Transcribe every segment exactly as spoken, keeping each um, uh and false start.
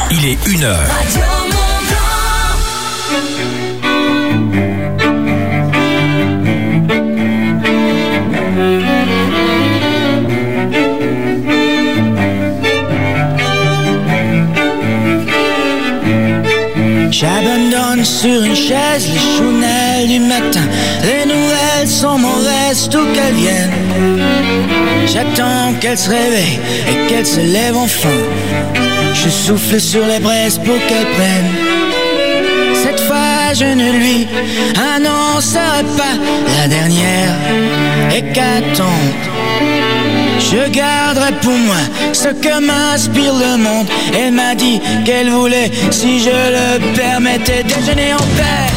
il est une heure. J'abandonne sur une chaise les chounelles du matin. Les nouvelles sont mauvaises, d'où qu'elles viennent. J'attends qu'elle se réveille et qu'elle se lève enfin. Je souffle sur les braises pour qu'elle prenne. Cette fois je ne lui annoncerai pas la dernière hécatombe. Je garderai pour moi ce que m'inspire le monde. Elle m'a dit qu'elle voulait, si je le permettais, déjeuner en paix.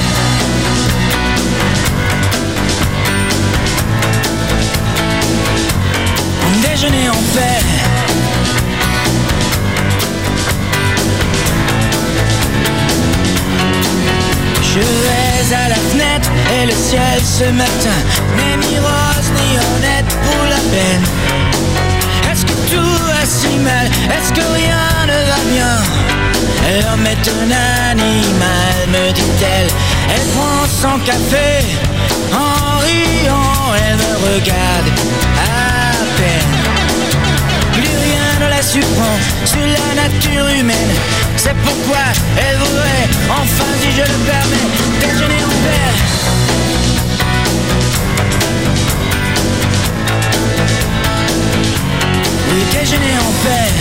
Déjeuner en paix. Je vais à la fenêtre et le ciel ce matin n'est ni rose ni honnête pour la peine. Est-ce que tout va si mal? Est-ce que rien ne va bien? L'homme est un animal, me dit-elle. Elle prend son café en riant, elle me regarde à peine. Plus rien ne la surprend sur la nature humaine. C'est pourquoi elle voudrait, enfin si je le permets, déjeuner en paix. Oui, déjeuner en paix.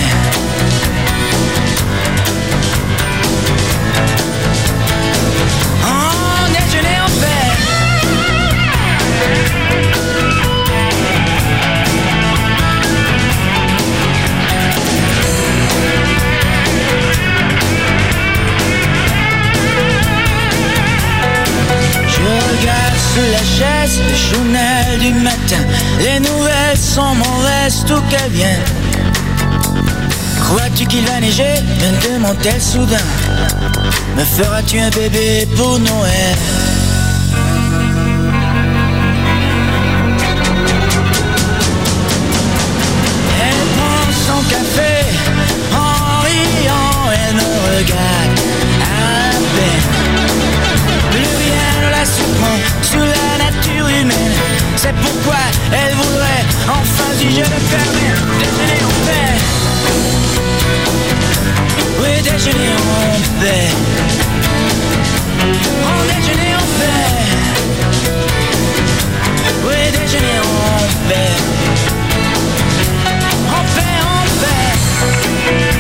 Oh, déjeuner en paix. Je regarde sous la chaise le journal du matin. Les nouvelles sont mauvaises, d'où qu'elles viennent. Crois-tu qu'il va neiger? Me demande-t-elle soudain. Me feras-tu un bébé pour Noël? Elle prend son café en riant, elle me regarde à peine. Plus rien ne la surprend sous la nature humaine. C'est pourquoi elle voudrait, enfin si je le permets, déjeuner en paix. Oui, déjeuner en paix. Oh, déjeuner en paix. Oui, déjeuner en paix. En paix, en paix.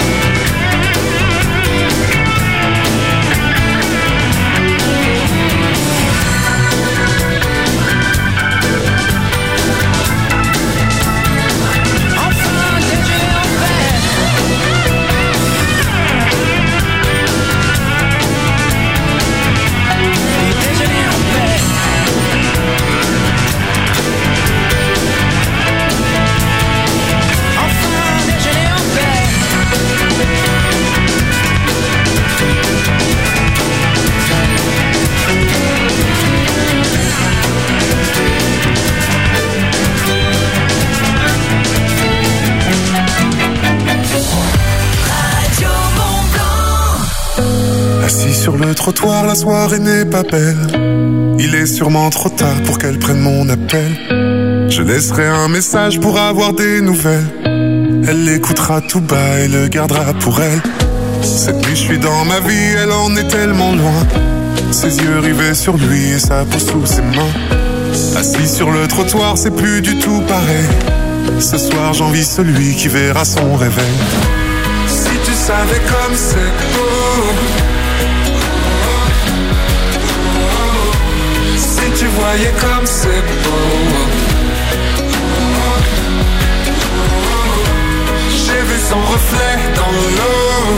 Assis sur le trottoir, la soirée n'est pas belle. Il est sûrement trop tard pour qu'elle prenne mon appel. Je laisserai un message pour avoir des nouvelles. Elle l'écoutera tout bas et le gardera pour elle. Cette nuit je suis dans ma vie, elle en est tellement loin. Ses yeux rivés sur lui et sa peau sous ses mains. Assis sur le trottoir, c'est plus du tout pareil. Ce soir j'envie celui qui verra son réveil. Si tu savais comme c'est beau. Si tu voyais comme c'est beau. J'ai vu son reflet dans l'eau.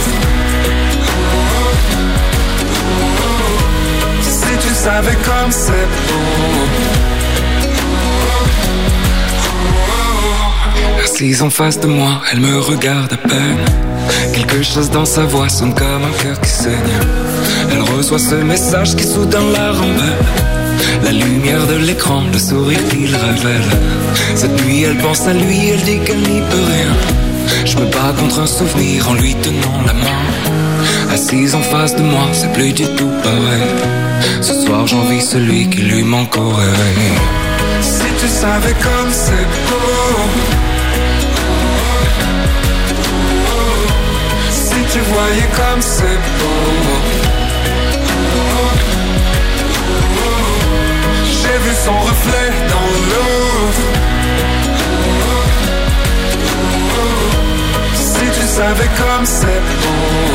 Si tu savais comme c'est beau. Assise en face de moi, elle me regarde à peine. Quelque chose dans sa voix sonne comme un cœur qui saigne. Elle reçoit ce message qui soudain la rend belle. La lumière de l'écran, le sourire qu'il révèle. Cette nuit elle pense à lui, elle dit qu'elle n'y peut rien. Je me bats contre un souvenir en lui tenant la main. Assise en face de moi, c'est plus du tout pareil. Ce soir j'envie celui qui lui manque au réveil. Si tu savais comme c'est beau, si tu voyais comme c'est beau. J'ai vu son reflet dans l'eau. Si tu savais comme c'est beau.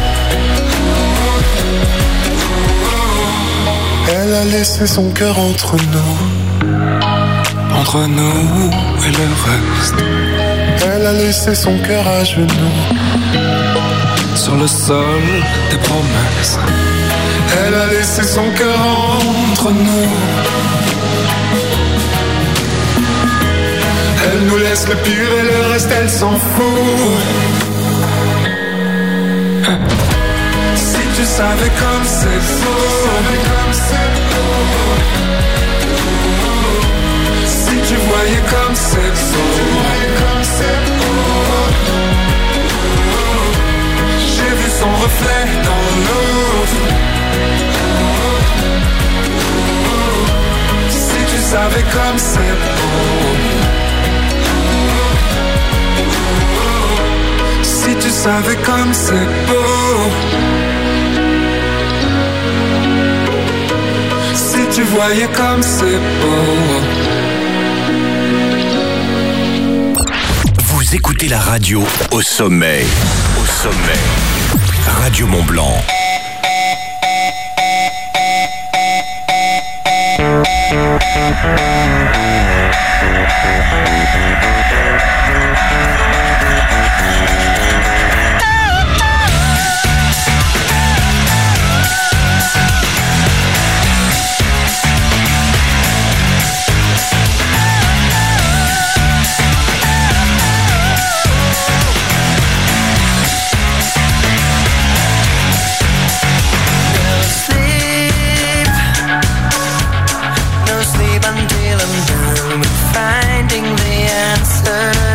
Elle a laissé son cœur entre nous. Entre nous et le reste. Elle a laissé son cœur à genoux. Sur le sol des promesses. Elle a laissé son cœur entre nous. Elle nous laisse le pire et le reste elle s'en fout. Si tu savais comme c'est beau. Si tu voyais comme c'est beau. J'ai vu son reflet dans l'eau. Si tu savais comme c'est beau. Si tu savais comme c'est beau. Si tu voyais comme c'est beau. Vous écoutez la radio au sommet. Au sommet. Radio Mont Blanc. Until I'm done with finding the answer.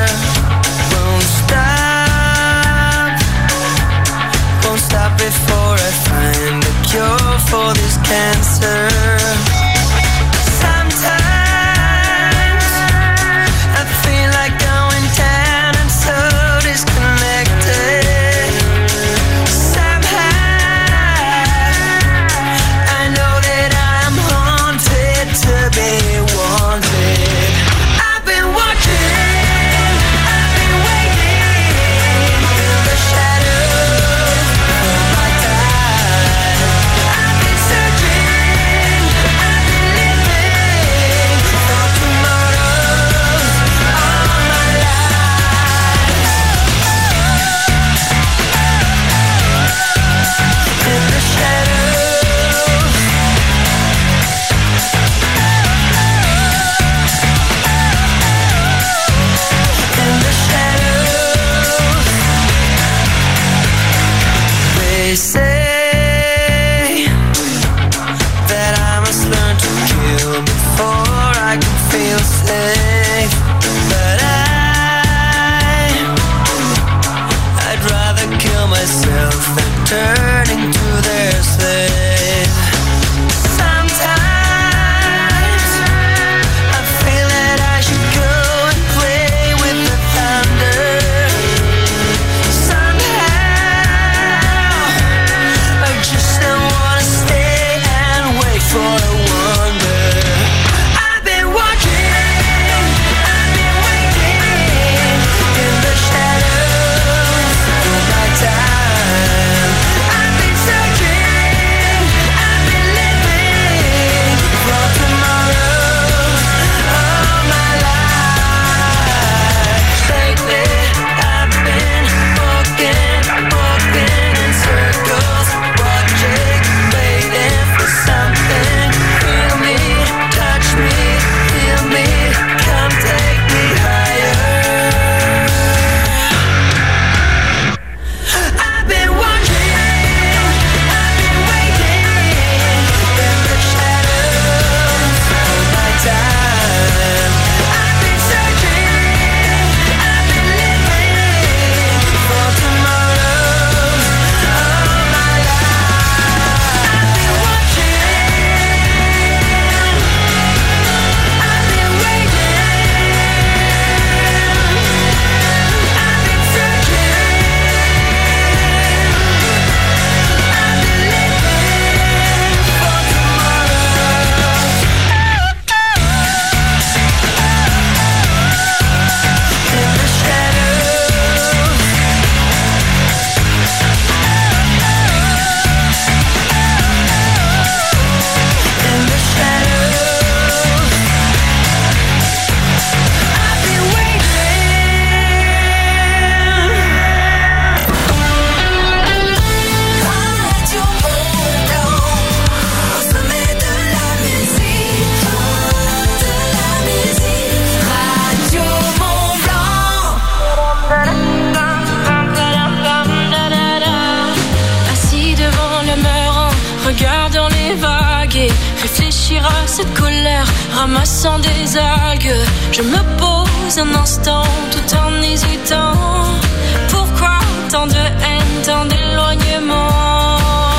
cette colère, ramassant des algues. Je me pose un instant tout en hésitant. Pourquoi tant de haine, tant d'éloignement?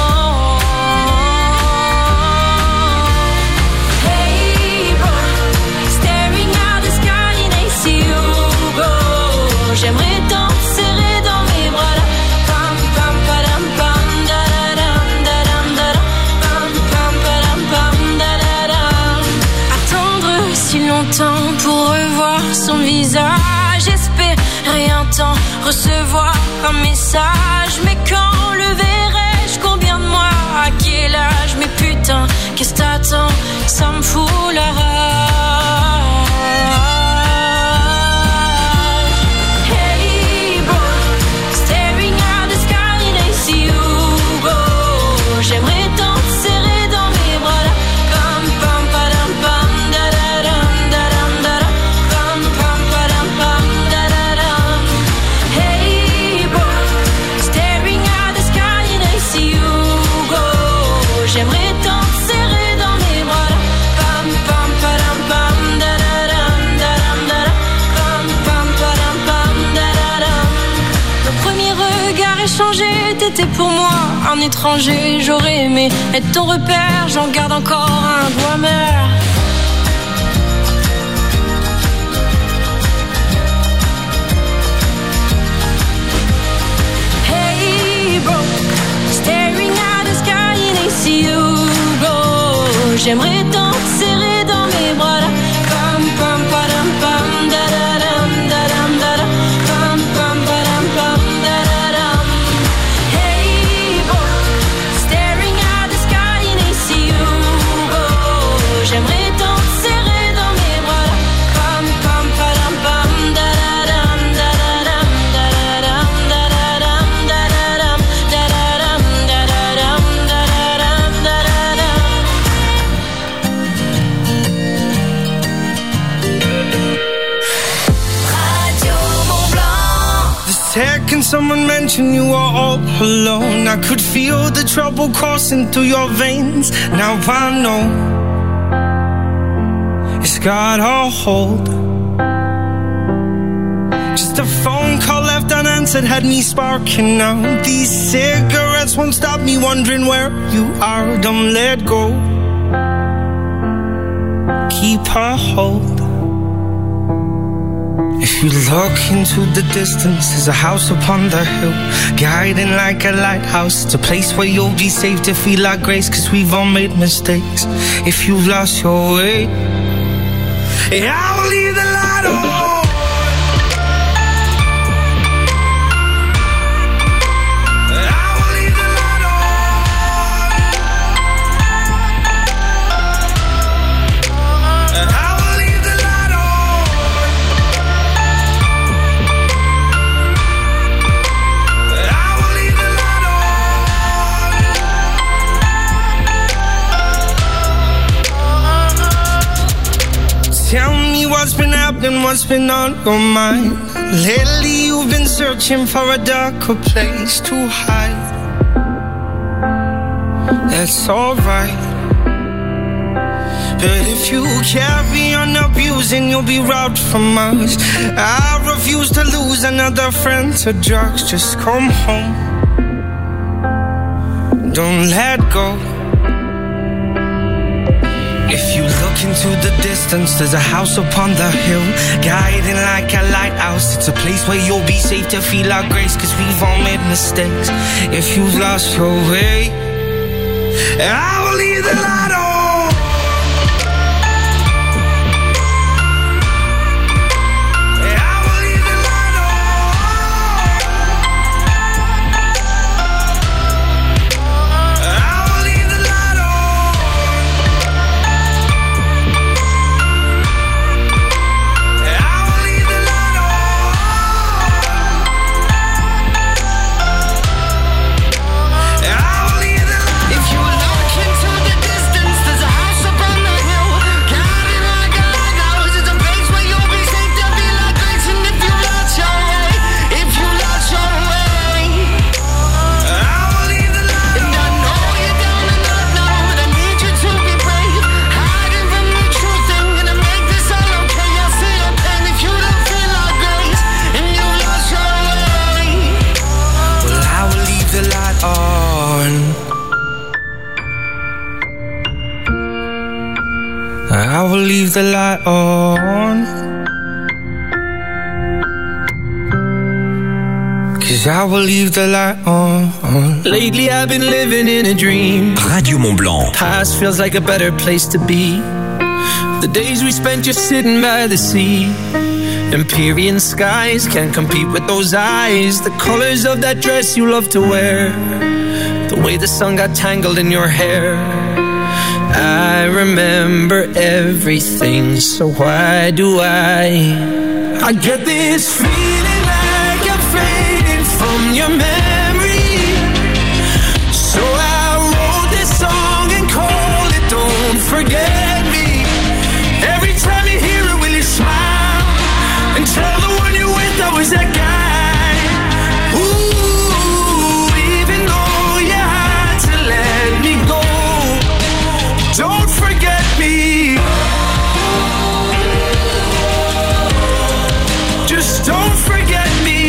Hey bro, staring at the sky and I see you go. J'aimerais tant te serrer dans mes bras là. Pam pam padam pam da da dam da dam da dam. Pam pam padam pam da da dam. Attendre si longtemps pour revoir son visage, espérer un temps, recevoir un message. Mais quand le verrai-je, combien de mois, à quel âge? Mais putain, qu'est-ce t'attends? Ça me fout la rage. Hey bro, staring at the sky and I see you go. J'aimerais tant te serrer dans mes bras là. Pam pam padam pam da da dam da dam da dam. Pam pam padam pam da da dam. Hey bro, staring at the sky and I see you go. J'aimerais tant te serrer dans mes bras là. Pam pam padam pam da da dam da dam da dam. Pam pam padam pam da da dam. Le premier regard échangé, t'étais pour moi un étranger. J'aurais aimé être ton repère, j'en garde encore un goût amer. Hey bro, staring at the sky and I see you go. J'aimerais tant te serrer dans mes bras là. Pam pam padam pam da da dam da dam da dam. Pam pam padam pam da da dam. Hey bro, staring at the sky and I see you go. J'aimerais tant te serrer dans mes bras là. Pam pam padam pam da da dam da da dam da da dam da da dam da da dam da da dam da da dam da da dam da da dam. Radio Mont Blanc. The second someone mentioned you were all alone, I could feel the trouble coursing through your veins. Now I know it's got a hold. Just a phone call left unanswered had me sparking now. These cigarettes won't stop me wondering where you are. Don't let go. Keep a hold. If you look into the distance, there's a house upon the hill, guiding like a lighthouse. It's a place where you'll be safe to feel like grace, cause we've all made mistakes. If you've lost your way, yeah, I will leave the light on. Tell me what's been happening, what's been on your mind. Lately you've been searching for a darker place to hide. That's alright, but if you carry on abusing, you'll be robbed from us. I refuse to lose another friend to drugs. Just come home, don't let go. If you look into the distance, there's a house upon the hill, guiding like a lighthouse. It's a place where you'll be safe to feel our grace, cause we've all made mistakes. If you've lost your way, I will leave the light on. If you look into the distance, leave the light on, 'cause I will leave the light on. Lately I've been living in a dream. Radio Mont Blanc. Past feels like a better place to be. The days we spent just sitting by the sea. Empyrean skies can't compete with those eyes. The colors of that dress you love to wear. The way the sun got tangled in your hair. I remember everything, so why do I I get this feeling like I'm fading from your memory. So I wrote this song and called it Don't Forget Me. Every time you hear it, will you smile and tell the one you're with I was that guy? Ooh, even though you had to let me go, don't forget me. Just don't forget me.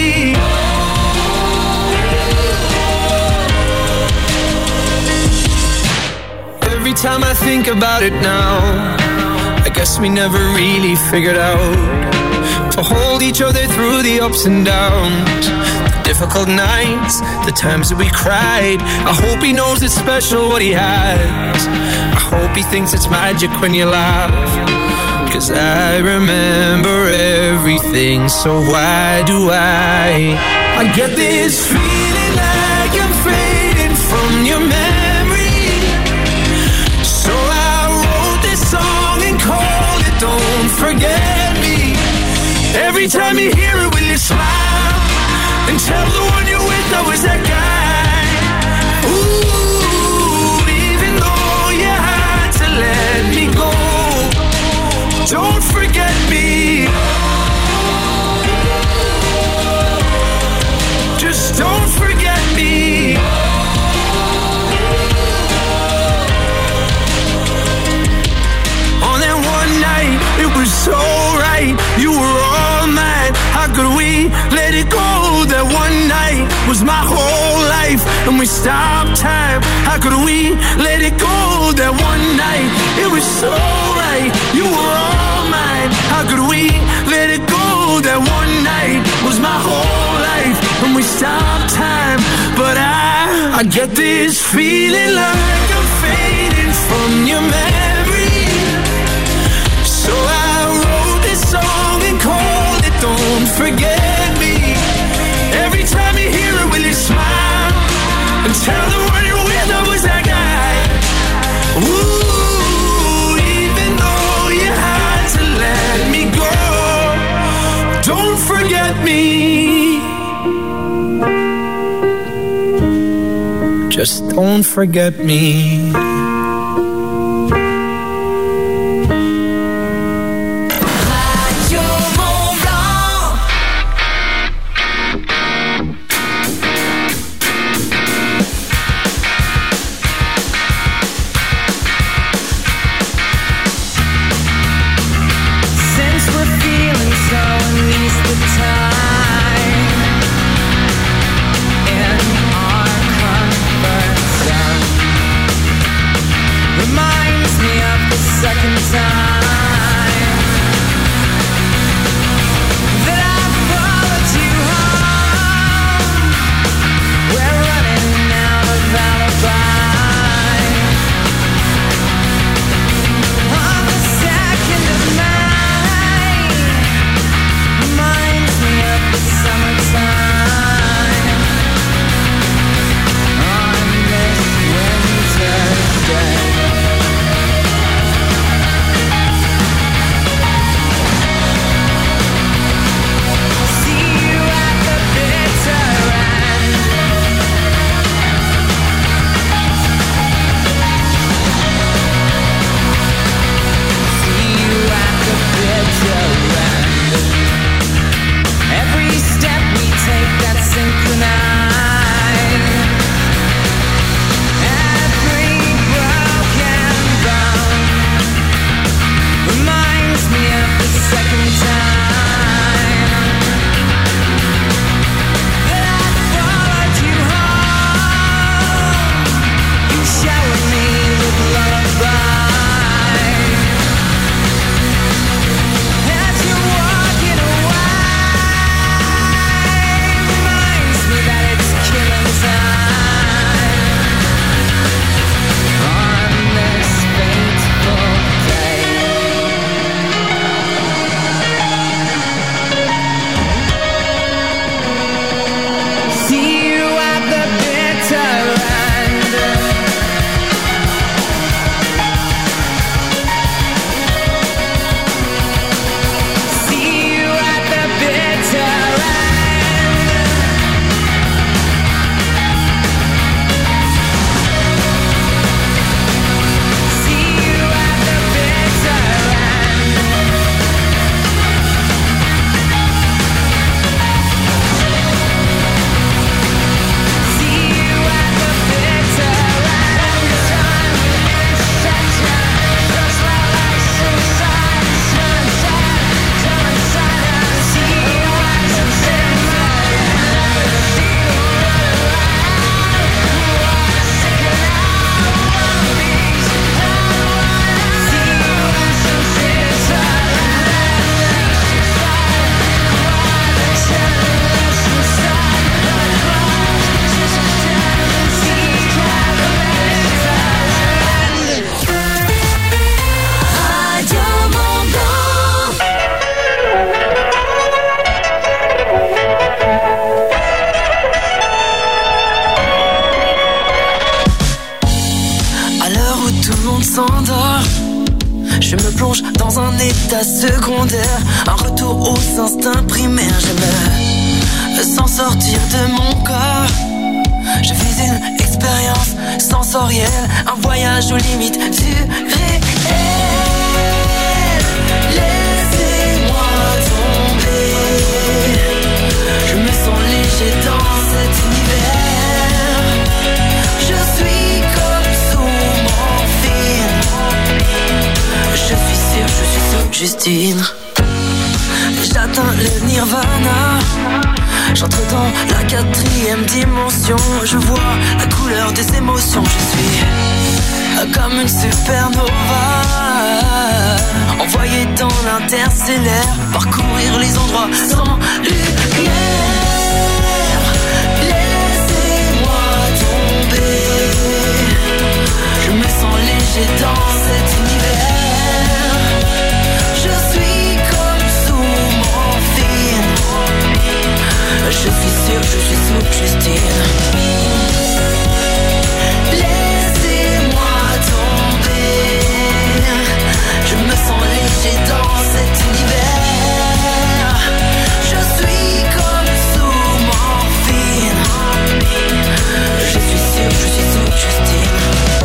Every time I think about it now, I guess we never really figured out to hold each other through the ups and downs, the difficult nights, the times that we cried. I hope he knows it's special what he has. I hope he thinks it's magic when you laugh, 'cause I remember everything, so why do I I get this feeling like I'm fading from your memory. So I wrote this song and called it Don't Forget Me. Every time you hear it, will you smile and tell the one you're with I was that guy? Ooh, even though you had to let me go, don't forget me. Just don't forget me. On that one night, it was so right. You were all mine. How could we let it go? That one night was my whole life, and we stopped time. How could we let it go? That one night, it was so right. You were all mine. How could we let it go? That one night was my whole life, and we stopped time. But I, I get this feeling like I'm fading from your memory. So I wrote this song and called it Don't Forget Me. Every time you hear it, will you smile and tell the one you're with I was that guy? Ooh, even though you had to let me go, don't forget me. Just don't forget me. Je me plonge dans un état secondaire, un retour aux instincts primaires. Je me sens sortir de mon corps. Je vis une expérience sensorielle, un voyage aux limites du réel. Laissez-moi tomber. Je me sens léger dans cet univers. Je suis comme sous morphine. Je suis sûr, je suis sous Justine. J'atteins le nirvana. J'entre dans la quatrième dimension. Je vois la couleur des émotions. Je suis comme une supernova, envoyée dans l'interstellaire, parcourir les endroits sans lumière. Laissez-moi tomber. Je me sens léger dans cet univers. Je suis comme sous morphine. Je suis sûr, je suis sous Justine. Laissez-moi tomber. Je me sens léger dans cet univers. Je suis comme sous morphine. Je suis sûr, je suis sous Justine.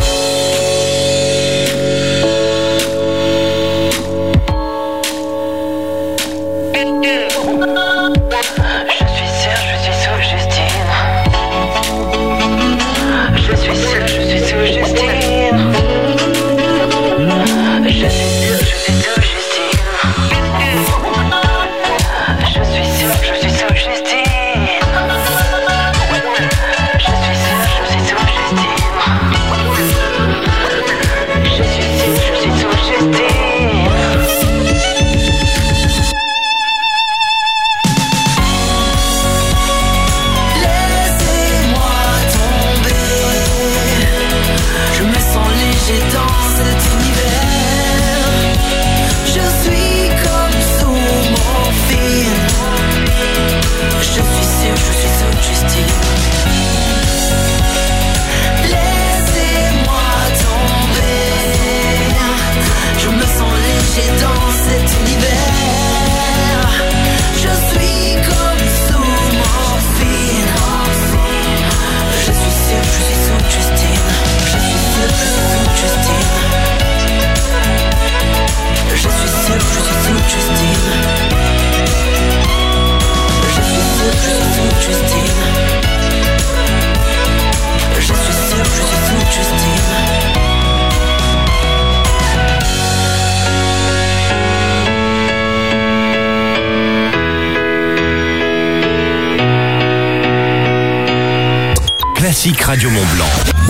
Classique Radio Mont-Blanc.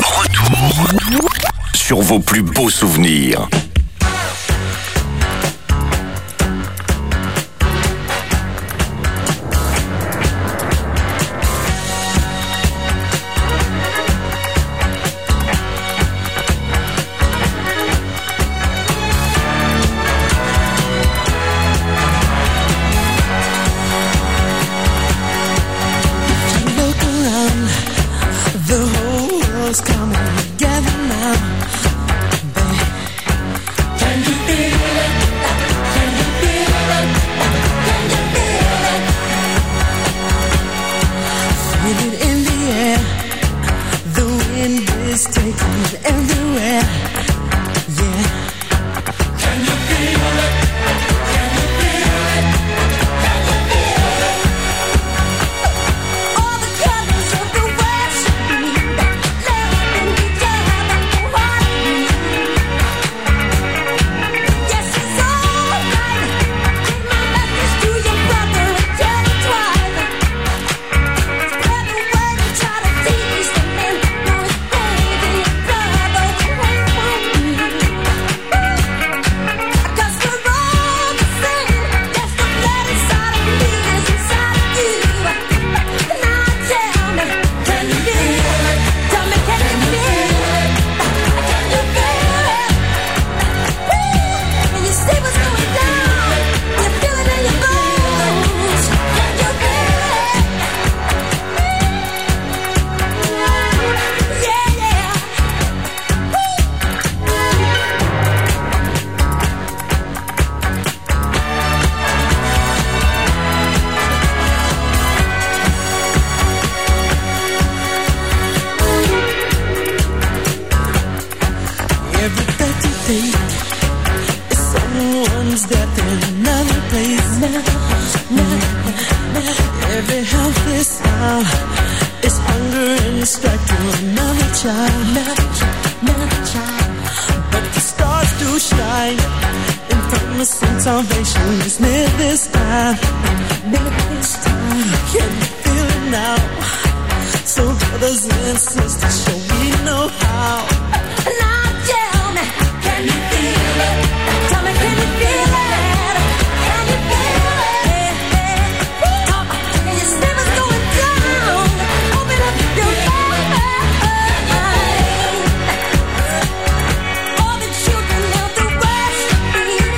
Retour sur vos plus beaux souvenirs. All the colors of the world should be back. very helpless now. It's hunger and distracting another child, another child, another child. But the stars do shine in promise and salvation is near this time, near this time. Can you feel it now? So brothers and sisters, show we know how. Now tell me, can you feel it? Tell me, can you feel it? Can you feel it? Talk, your stomach's going down. Open up your mind. All the children of the West need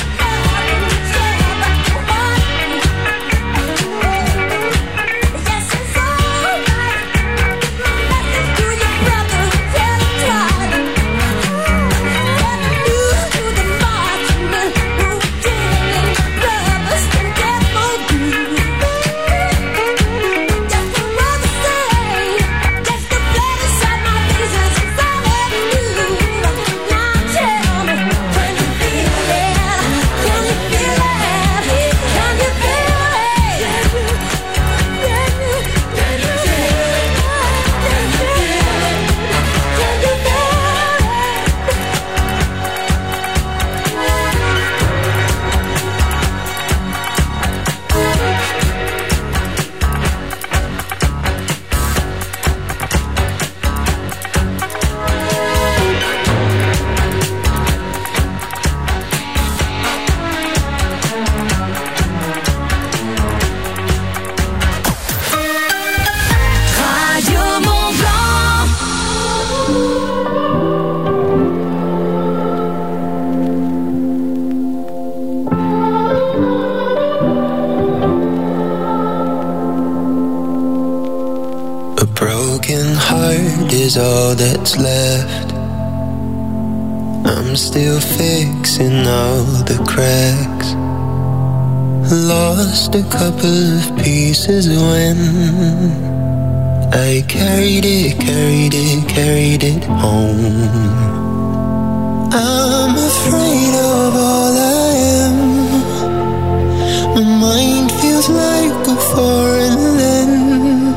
yes, it's alright. Listen to your brother, tell him try. is all that's left. I'm still fixing all the cracks. Lost a couple of pieces when I carried it, carried it, carried it home. I'm afraid of all I am. My mind feels like a foreign land.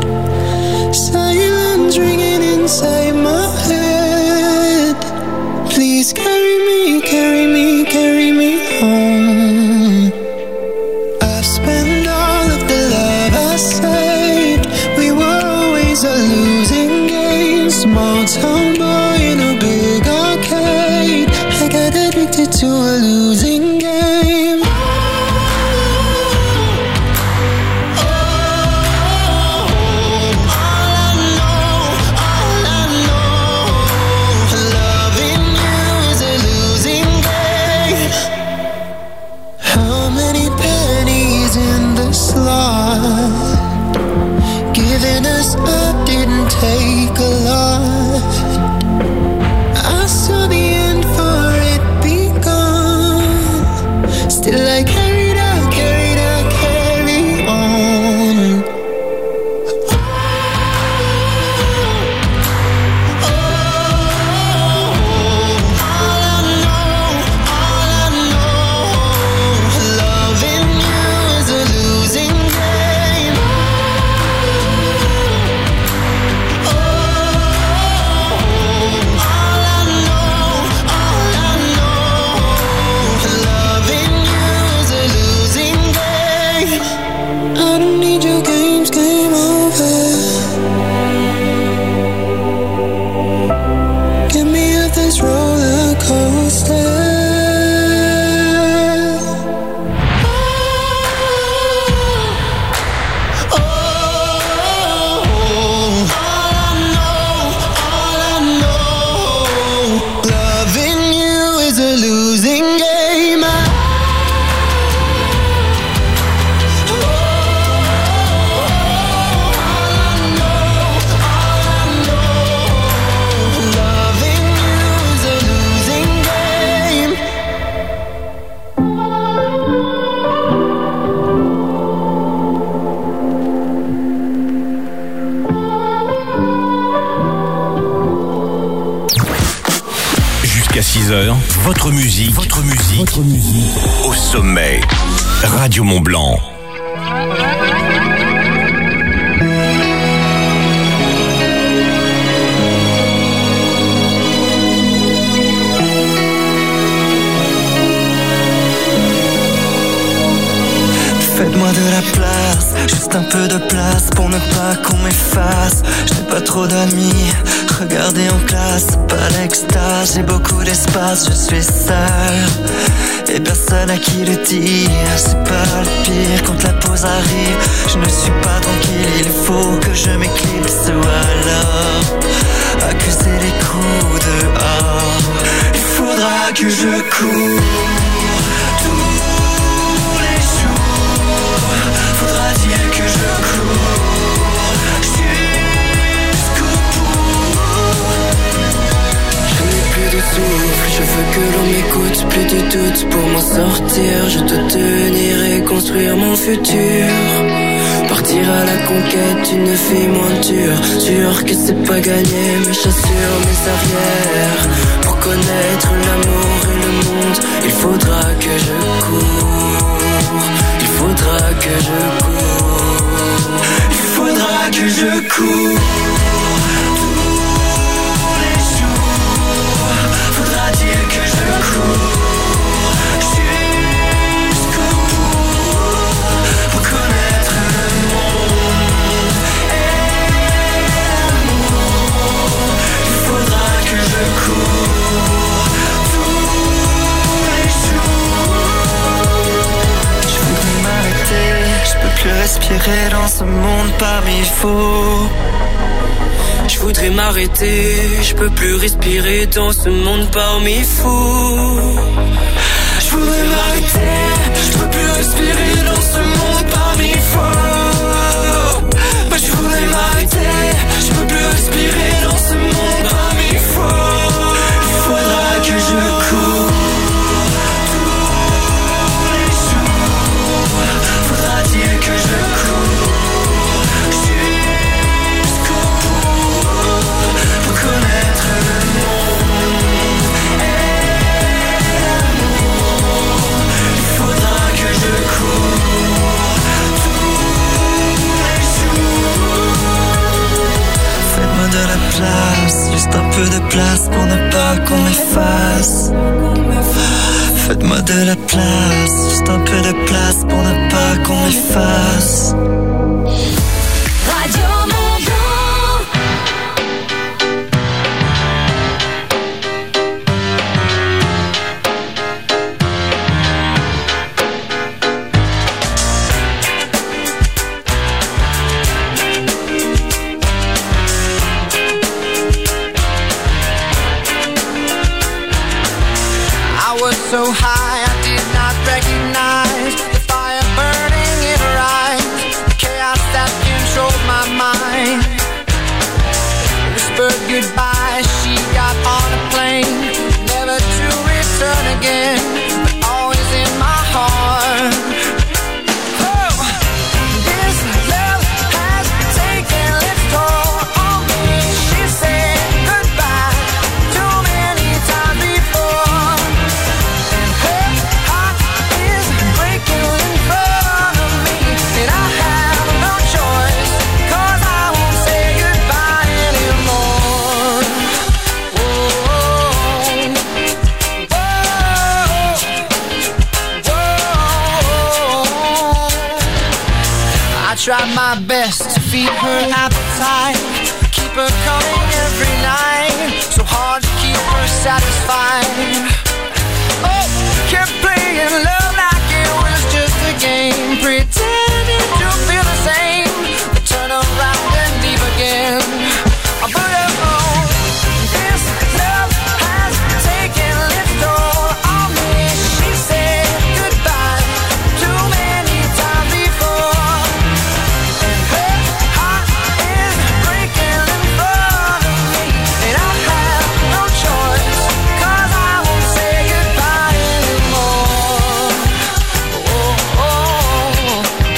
Silence ringing inside my head. Please carry me, carry me, carry me home. I've spent all of the love I saved. We were always a losing game. Small town boy in a big arcade. I got addicted to a losing game. Giving us up didn't take a lot. I saw the end for it begun. Still I carried out, carried out, carry on. Oh, oh, all I know, all I know, loving you is a losing game. I don't need your games, game over. Get me off this roller coaster. Oh, oh, all I know, all I know, loving you is a losing game. I Jusqu'à six heures, votre musique, votre musique, votre musique, au sommet. Radio Mont Blanc. Juste un peu de place pour ne pas qu'on m'efface. Je n'ai pas trop d'amis, regardez en classe, c'est pas l'extase. J'ai beaucoup d'espace, je suis seul et personne à qui le dire. C'est pas le pire quand la pause arrive. Je ne suis pas tranquille, il faut que je m'éclipse ou alors accuser les coups dehors. Il faudra que je cours tous les jours. Faudra dire que je cours jusqu'au bout. Je n'ai plus de souffle, je veux que l'on m'écoute. Plus de doute pour m'en sortir. Je dois tenir et construire mon futur. Partir à la conquête d'une vie moins dure. Sûr que c'est pas gagné, mais j'assure mes arrières. Pour connaître l'amour et le monde, il faudra que je cours. Il faudra que je cours. Il faudra que je cours tous les jours. Faudra dire que je cours jusqu'au bout pour connaître le monde et l'amour. Il faudra que je cours tous les jours. Je voudrais m'arrêter, je peux plus respirer dans ce monde parmi faux. Je voudrais m'arrêter, je peux plus respirer dans ce monde parmi fous. Je voudrais m'arrêter, je peux plus respirer dans ce monde parmi fous. Bah, je voudrais m'arrêter, je peux plus respirer dans ce monde parmi fous. Il faudra que je cours tous les jours. Faudra dire que je cours jusqu'au bout pour connaître le monde et l'amour. Il faudra que je cours tous les jours. Faites-moi de la place, juste un peu de place pour ne pas qu'on m'efface. Faites-moi de la place, juste un peu de place pour ne pas qu'on m'efface. Radio Mont-Blanc. I was so high, I did not recognize the fire burning in her eyes, the chaos that controlled my mind. Whispered goodbye, she got on a plane, never to return again, but always in my heart. Oh, this love has taken its toll on me. She said goodbye too many times before. Her heart is breaking in front of me, and I have no choice, 'cause I won't say goodbye anymore. Whoa, whoa, whoa. I tried my best to feed her appetite, keep her coming every night, so hard to keep her satisfied. Oh, kept playing love like it was just a game, pretending to feel the same, but turn around and leave again. I put her on. This love has taken its toll on me. She said goodbye too many times before, and her heart is breaking in front of me, and I have no choice, 'cause I won't say goodbye anymore. Oh, oh, oh.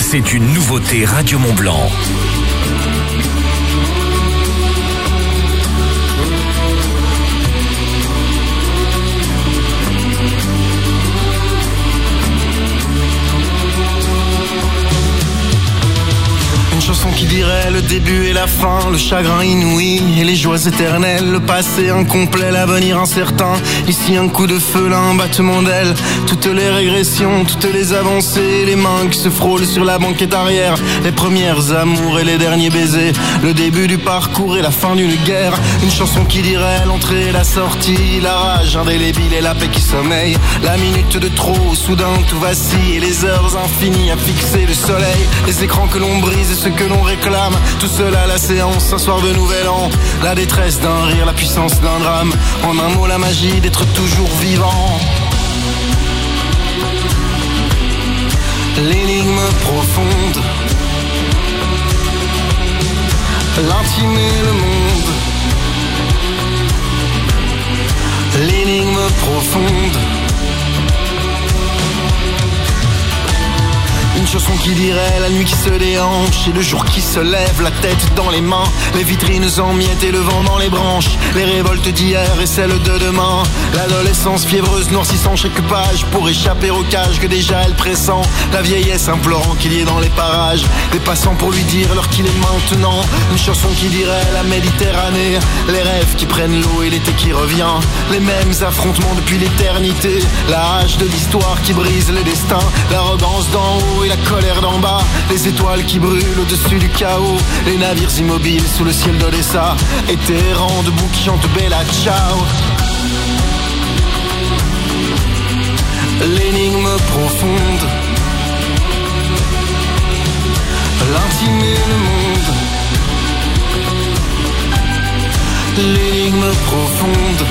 c'est une nouveauté Radio Mont Blanc. Une chanson qui dirait le début et la fin, le chagrin inouï et les joies éternelles, le passé incomplet, l'avenir incertain. Ici un coup de feu, là un battement d'aile, toutes les régressions, toutes les avancées, les mains qui se frôlent sur la banquette arrière, les premières amours et les derniers baisers, le début du parcours et la fin d'une guerre. Une chanson qui dirait l'entrée et la sortie, la rage indélébile et la paix qui sommeille, la minute de trop, soudain tout vacille et les heures infinies à fixer le soleil, les écrans que l'on brise et ce que l'on réclame, tout seul à la séance, un soir de nouvel an, la détresse d'un rire, la puissance d'un drame, en un mot la magie d'être toujours vivant. L'énigme profonde, l'intime et le monde. L'énigme profonde. Une chanson qui dirait la nuit qui se déhanche et le jour qui se lève, la tête dans les mains, les vitrines en miettes et le vent dans les branches, les révoltes d'hier et celles de demain, l'adolescence fiévreuse noircissant chaque page pour échapper au cage que déjà elle pressent, la vieillesse implorant qu'il y ait dans les parages des passants pour lui dire l'heure qu'il est maintenant. Une chanson qui dirait la Méditerranée, les rêves qui prennent l'eau et l'été qui revient, les mêmes affrontements depuis l'éternité, la hache de l'histoire qui brise les destins, l'arrogance d'en haut et la colère d'en bas, les étoiles qui brûlent au-dessus du chaos, les navires immobiles sous le ciel d'Odessa, et tes errants debout qui chantent Bella Ciao. L'énigme profonde, l'intime et le monde. L'énigme profonde.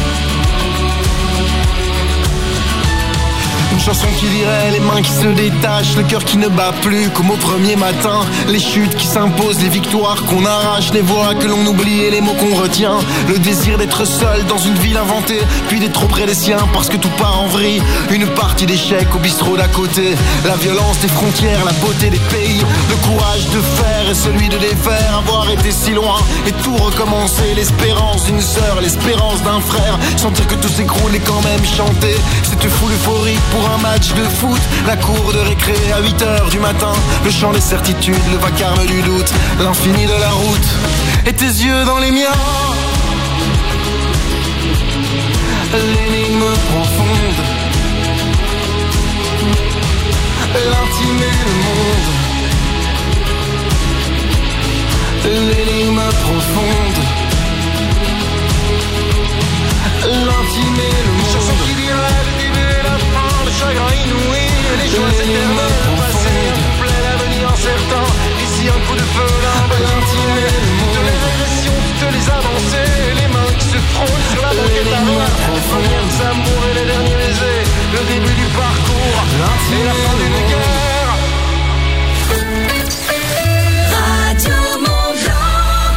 Une chanson qui dirait les mains qui se détachent, le cœur qui ne bat plus comme au premier matin, les chutes qui s'imposent, les victoires qu'on arrache, les voix que l'on oublie et les mots qu'on retient, le désir d'être seul dans une ville inventée, puis d'être trop près des siens parce que tout part en vrille, une partie d'échec au bistrot d'à côté, la violence des frontières, la beauté des pays, le courage de faire et celui de défaire, avoir été si loin et tout recommencer, l'espérance d'une sœur, l'espérance d'un frère, sentir que tout s'écroule et quand même chanter cette foule euphorique pour un match de foot, la cour de récré à huit heures du matin, le chant des certitudes, le vacarme du doute, l'infini de la route, et tes yeux dans les miens. L'énigme profonde, l'intime et le monde. L'énigme profonde, l'intime et le monde. Chanson qui dirait le début et la fin, le chagrin inouï, les joies éternelles, le passé incomplet, l'avenir incertain. Ici un coup de feu, là un l'intime et le monde. Toutes les régressions, toutes les avancées, les mains qui se frôlent sur la banquette arrière, les premières amours et les derniers baisers, le début du parcours et la fin d'une guerre. Radio Mont Blanc.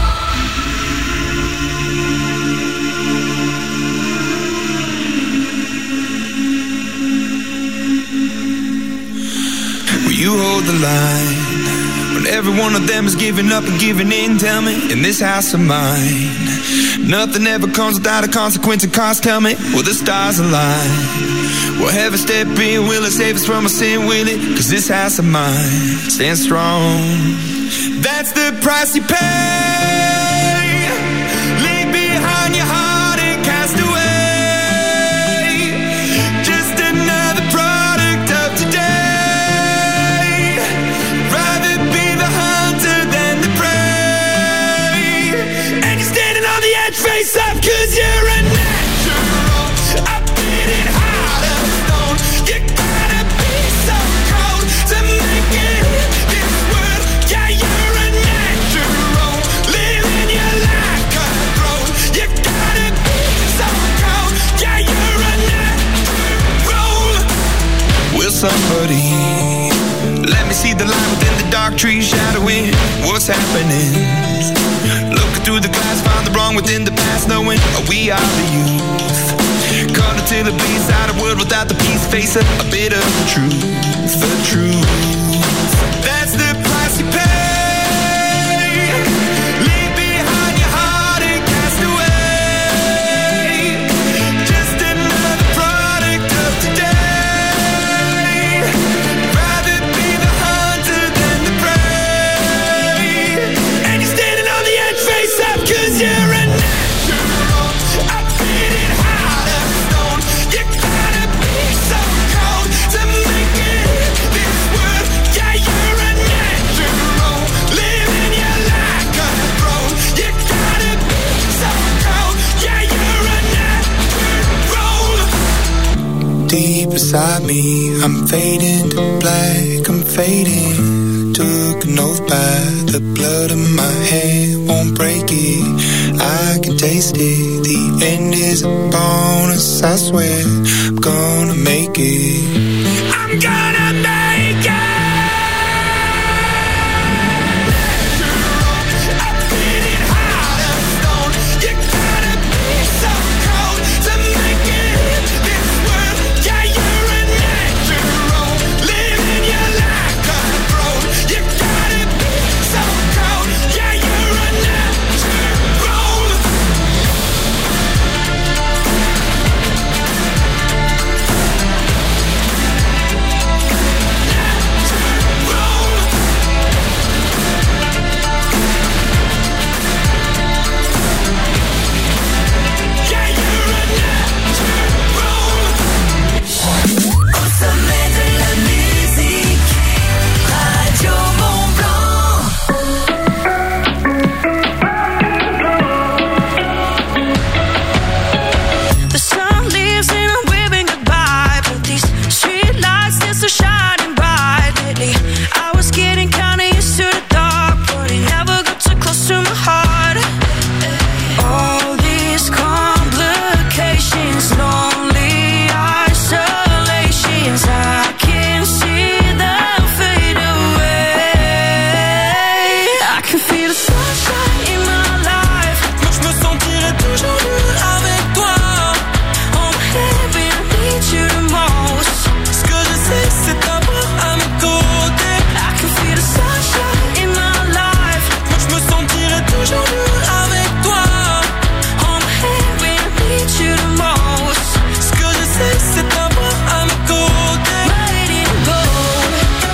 Will you hold the line when every one of them is giving up and giving in? Tell me, in this house of mine, nothing ever comes without a consequence and cost. Tell me, will the stars align? Will heaven step in? Will it save us from our sin? Will it? Cause this house of mine stands strong. That's the price you pay. Leave behind your heart and cast away. Just another product of today. Rather be the hunter than the prey. And you're standing on the edge face up cause you're a natural. I've been in heart of stone. You gotta be so cold to make it in this world. Yeah, you're a natural. Living your life cutthroat. You gotta be so cold. Yeah, you're a natural. Will somebody let me see the line within the dark trees shadowing what's happening? Looking through the glass, find the wrong within the past, knowing we are the youth. Caught until it bleeds out a world without the peace, face a, a bit of the truth, the truth. That's the price you pay. Leave behind your heart and cast away. Just another product of today. Rather be the hunter than the prey. And you're standing on the edge face up, cause you're a natural. I'm feeling hot as stone. You gotta be so cold to make it in this world. Yeah, you're a natural. Living your life control. You gotta be so cold. Yeah, you're a natural. Deep inside me, I'm fading to black, I'm fading. Took an oath by the blood in my hand, won't break it. I can taste it, the end is a bonus, I swear. I'm gonna make it. I'm gonna make it. I'm feeling hot as stone. You gotta be so cold to make it in this world. Yeah, you're a natural. Living your life control. You gotta be so cold. Yeah, you're a natural. Yeah, you're a natural. Au sommet de la musique, Radio Mont-Blanc. The sun leaves and I'm waving goodbye, but these street lights still so shining bright lately. I was getting kinda used to the dark, but it never got too close to my heart. All these complications, lonely isolations, I can see them fade away. I can feel the sunshine in my life. Moi je me sentirai toujours mieux avec toi. On heavy, I need you the most. Ce que je sais c'est t'avoir à mes côtés. I can feel the sunshine in my life. Moi je me sentirai toujours mieux avec toi. On heavy, I need you the most. Ce que je sais c'est t'avoir à mes côtés. Waiting gold.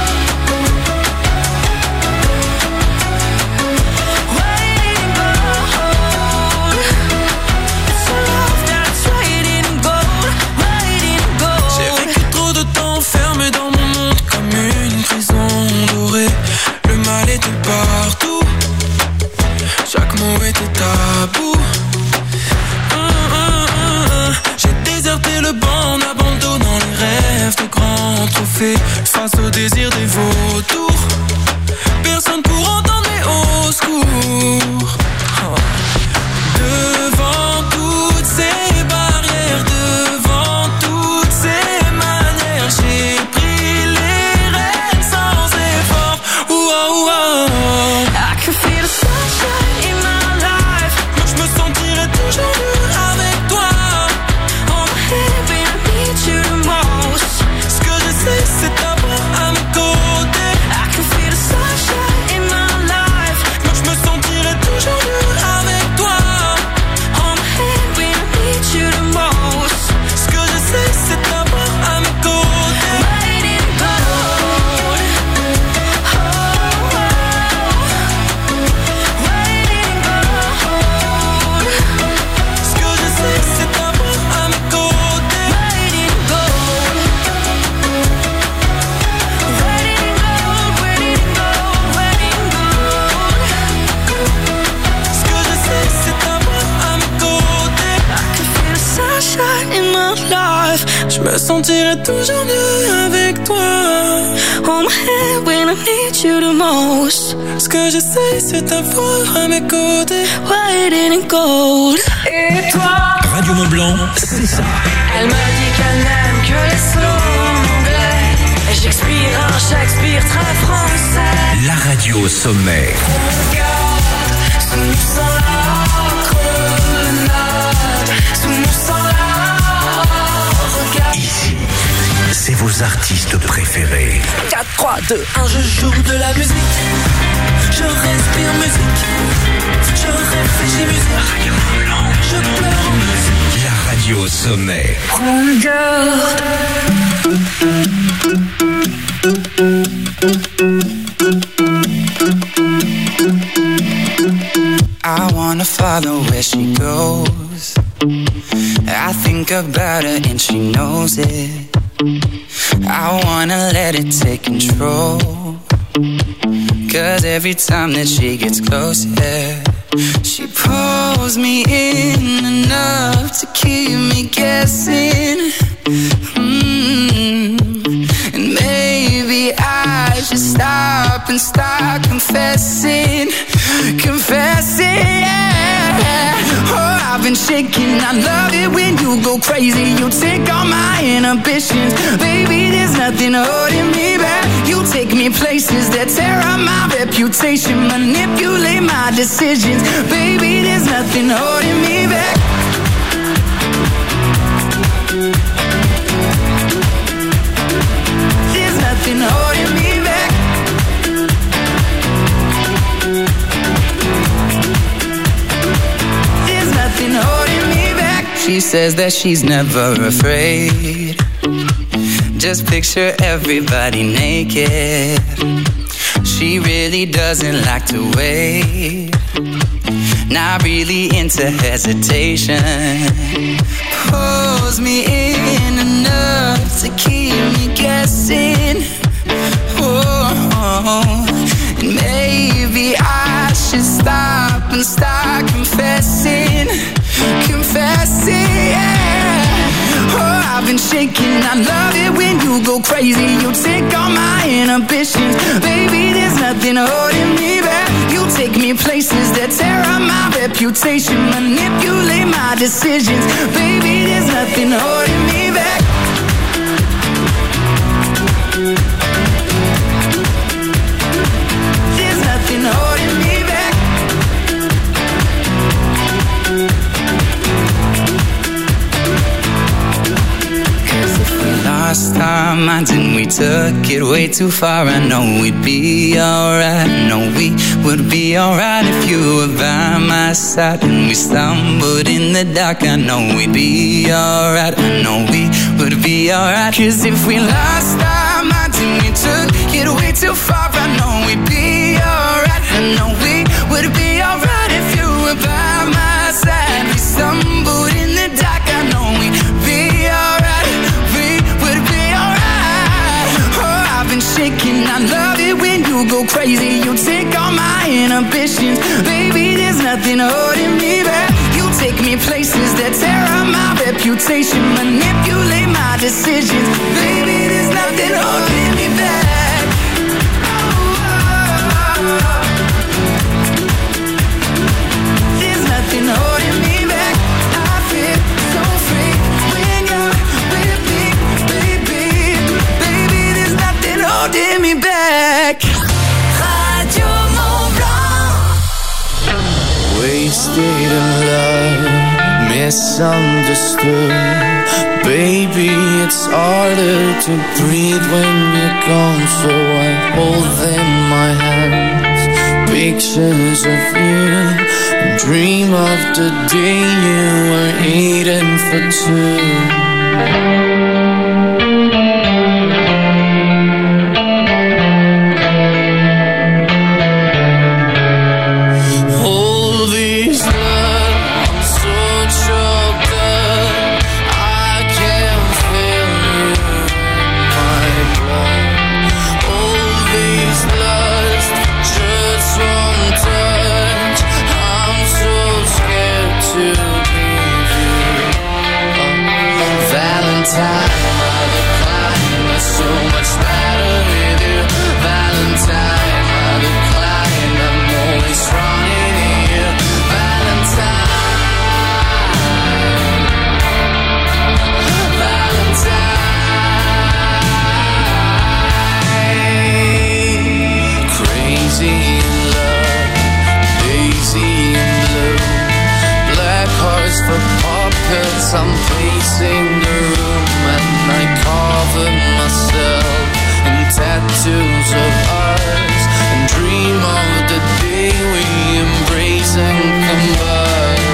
Waiting gold. It's a love that's waiting gold. Waiting J'ai gold. vécu trop de temps enfermé dans mon monde comme une prison dorée. Le mal était partout. Chaque mot était tabou. Hum, hum, hum, hum. J'ai déserté le banc en abandonnant les rêves de grands trophées face au désir des vautours. Personne pour entendre mes hauts secours. Oh. Devant toutes ces barrières, devant toutes ces manières, j'ai pris les rênes sans effort. Ouah, ouah. I can feel the sunshine in my life. Moi je me sentirai toujours mieux avec toi. On heavy, I need you the most. Ce que je sais c'est t'avoir à mes côtés. I can feel the sunshine in my life. Moi je me sentirai toujours mieux avec toi. On heavy, I need you the most. Ce que je sais c'est t'avoir à mes côtés. Waiting gold. Oh, oh. Waiting gold. Ce que je sais c'est t'avoir à mes côtés. Waiting gold. Waiting gold, waiting gold, waiting gold. Ce que je sais c'est t'avoir à mes côtés. I can feel the sunshine in my life. Je me sentirai toujours mieux avec toi. On my head when I need you the most. Ce que je sais c'est t'avoir à mes côtés. Waiting in gold. Et toi, Radio Mont-Blanc, c'est ça. elle me dit qu'elle n'aime que les sons anglais. Et j'expire un Shakespeare très français. La radio au sommet. Regarde, sous nous sans la grenade. Sous nous sans la regarde. Ici, c'est vos artistes préférés. quatre, trois, deux, un, je joue de la musique. Je respire musique. Je réfléchis musique. Je pleure en musique. La radio au sommet. I wanna follow where she goes. I think about her and she knows it. I wanna let it take control. Cause every time that she gets closer, she pulls me in enough to keep me guessing. mm. And maybe I should stop and start confessing. Confessing, yeah. Oh, I've been shaking. I love it when you go crazy. You take all my inhibitions. Baby, there's nothing holding me back. You take me places that tear up my reputation. Manipulate my decisions. Baby, there's nothing holding me back. There's nothing holding me back. There's nothing holding me back. She says that she's never afraid. Just picture everybody naked. She really doesn't like to wait. Not really into hesitation. Pulls me in enough to keep me guessing. Oh, and maybe I should stop and start confessing. Confessing, yeah. Oh, I've been shaking. I love it when you go crazy. You take all my inhibitions. Baby, there's nothing holding me back. You take me places that tear up my reputation. Manipulate my decisions. Baby, there's nothing holding me back. There's nothing holding me back. Lost our minds and we took it way too far. I know we'd be alright. I know we would be alright if you were by my side. And we stumbled in the dark. I know we'd be alright. I know we would be alright. Cause if we lost our minds and we took it way too far, I know we'd be alright. I know we would be alright if you were by my side. We stumbled in the dark. I know we'd be alright. Shaking, I love it when you go crazy. You take all my inhibitions. Baby, there's nothing holding me back. You take me places that tear up my reputation. Manipulate my decisions. Baby, there's nothing holding me back. There's nothing holding me back. I feel so free when you're with me, baby. Baby, there's nothing holding me back. Radio Mont Blanc. Wasted in love, misunderstood. Baby, it's harder to breathe when you're gone. So I hold in my hands pictures of you and dream of the day you were eating for two. I'm pacing the room and I cover myself tattoos of us and dream of the day we embrace and combine.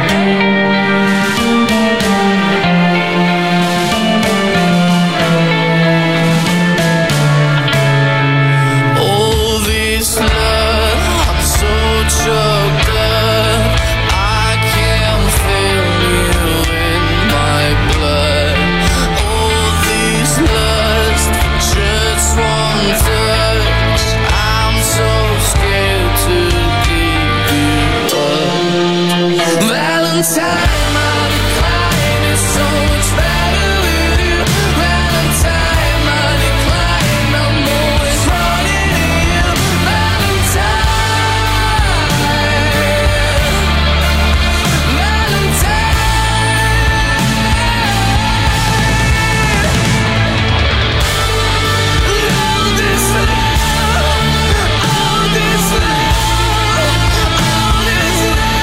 All this love, I'm so choked up, I can feel you in my blood. All this lust, just one touch, I'm so scared to give you up. Valentine, my decline is so much better with you. Valentine, my decline, I'm always running to you. Valentine, Valentine. All this love, all this love, all this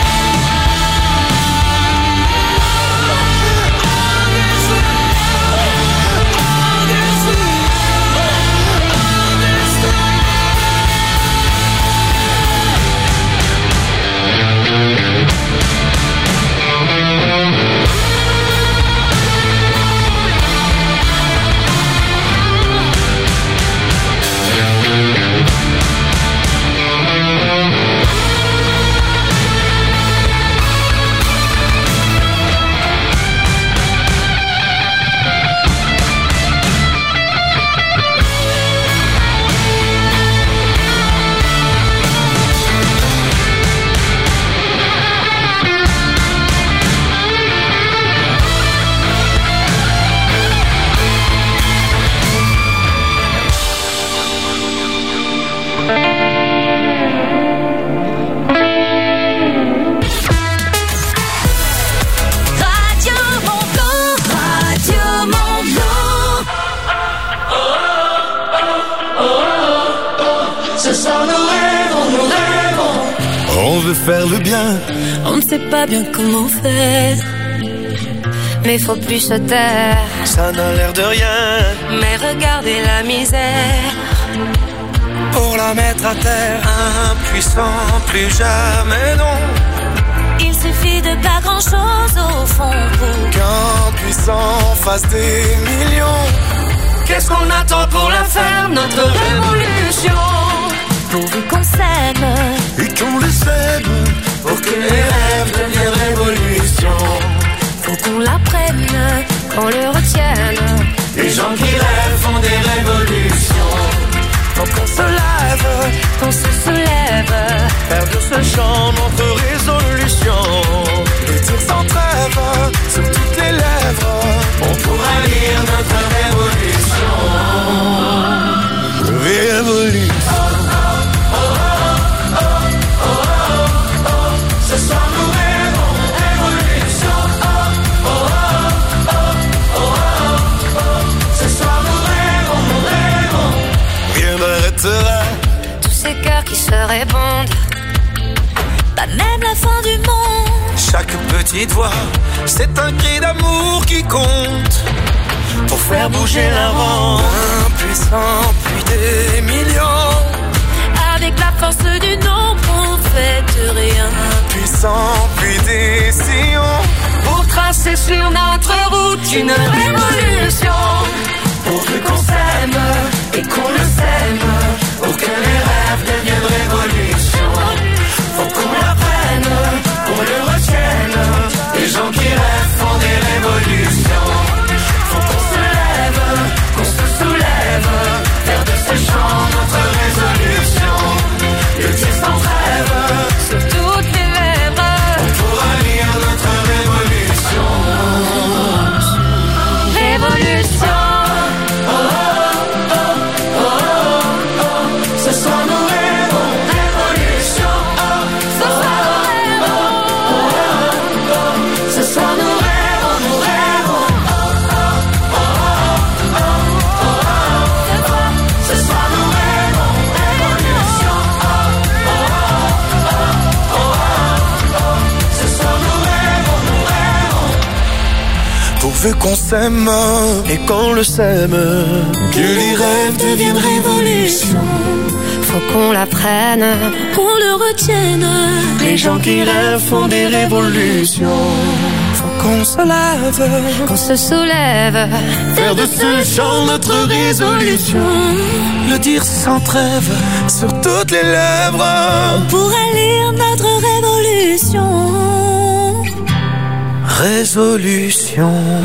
Radio Mont-Blanc, Radio Mont-Blanc. Ce soir nous rêvons, nous rêvons. On veut faire le bien, On ne sait pas bien comment faire, mais faut plus se taire. ça n'a l'air de rien. Mais regardez la misère. Pour la mettre à terre, impuissant, plus jamais non. Il suffit de pas grand chose au fond pour Qu'un puissant fasse des millions. Qu'est-ce qu'on attend pour la faire, notre révolution? pourvu qu'on s'aime. Et qu'on le sème, Pour que les rêves deviennent révolution. Faut qu'on l'apprenne, qu'on le retienne. Les gens qui rêvent font des révolutions. faut qu'on se lève, Qu'on se soulève. faire de ce chant notre résolution. Les tirs sans trêve, sur toutes les lèvres. On pourra lire notre révolution. Révolution. Ce soir nous rêvons, révolution. Oh, oh, oh, oh, oh, oh. Ce soir nous rêvons, nous rêvons. Rien n'arrêtera. Tous ces cœurs qui se répondent, pas même la fin du monde. Chaque petite voix, c'est un cri d'amour qui compte. Pour faire bouger la ronde, impuissant, puis des millions. Avec la force du nombre, on fait de rien. Puissant, puis des sillons. Pour tracer sur notre route une révolution. Pour que qu'on s'aime et qu'on le sème. Pour que les rêves deviennent révolution. Faut qu'on l'apprenne, qu'on le retienne. Les gens qui rêvent font des révolutions. Faut qu'on se lève, qu'on se soulève. Faire de ce chant notre résolution. Le tir sans trêve, Sur toutes les lèvres, on pourra lire notre révolution. révolution. Oh, oh, oh, oh, oh. Ce soir nous rêvons, révolution. Oh, Ce soir nous rêvons. oh, oh, oh. Ce soir nous rêvons, nous rêvons. Oh, oh, oh, oh, oh, oh. Ce soir nous rêvons, révolution. Oh, oh, oh, oh, oh. Ce soir nous rêvons, nous rêvons. pourvu qu'on s'aime et qu'on le sème, que les rêves deviennent révolution. Faut qu'on l'apprenne, qu'on le retienne. Les gens qui rêvent font des révolutions. Faut qu'on se lève, qu'on se soulève, faire de ce chant notre résolution. Le dire sans trêve sur toutes les lèvres. On pourrait lire notre révolution. Résolution.